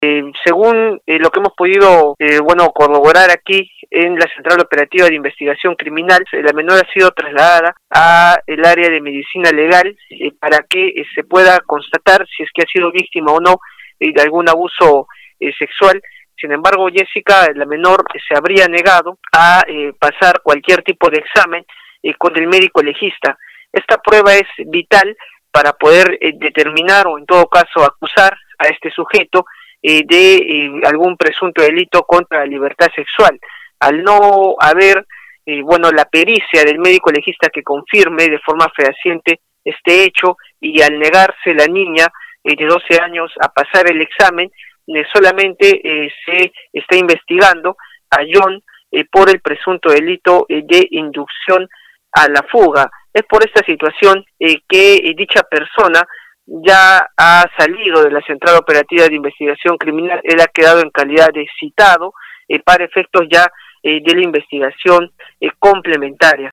Según lo que hemos podido corroborar aquí en la Central Operativa de Investigación Criminal, la menor ha sido trasladada a el área de medicina legal para que se pueda constatar si es que ha sido víctima o no de algún abuso sexual. Sin embargo, Jessica, la menor, se habría negado a pasar cualquier tipo de examen con el médico legista. Esta prueba es vital para poder determinar o en todo caso acusar a este sujeto de algún presunto delito contra la libertad sexual. Al no haber la pericia del médico legista que confirme de forma fehaciente este hecho, y al negarse la niña de 12 años a pasar el examen, solamente se está investigando a John por el presunto delito de inducción a la fuga. Es por esta situación que dicha persona ya ha salido de la Central Operativa de Investigación Criminal. Él ha quedado en calidad de citado para efectos ya de la investigación complementaria.